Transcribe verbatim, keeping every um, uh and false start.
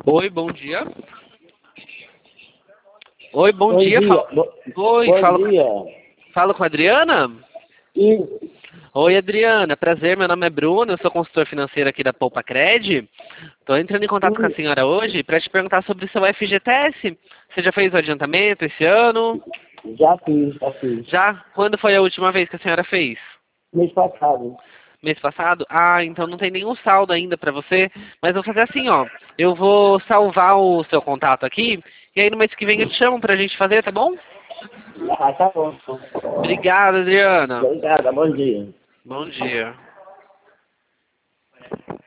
Oi, bom dia. Oi, bom, Bom dia. dia. Fala... Bo- Oi, Bom falo... dia. falo com a Adriana? Isso. Oi, Adriana. Prazer, meu nome é Bruno, eu sou consultor financeiro aqui da Poupa Cred. Estou entrando em contato com a Sim, senhora hoje para te perguntar sobre o seu F G T S. Você já fez o adiantamento esse ano? já fiz, já fiz. Já? Quando foi a última vez que a senhora fez? Mês passado. Mês passado? Ah, então não tem nenhum saldo ainda para você. Mas eu vou fazer assim, ó. Eu vou salvar o seu contato aqui e aí no mês que vem eu te chamo pra gente fazer, tá bom? Ah, tá bom. Obrigado, Adriana. Obrigada, bom dia. Bom dia.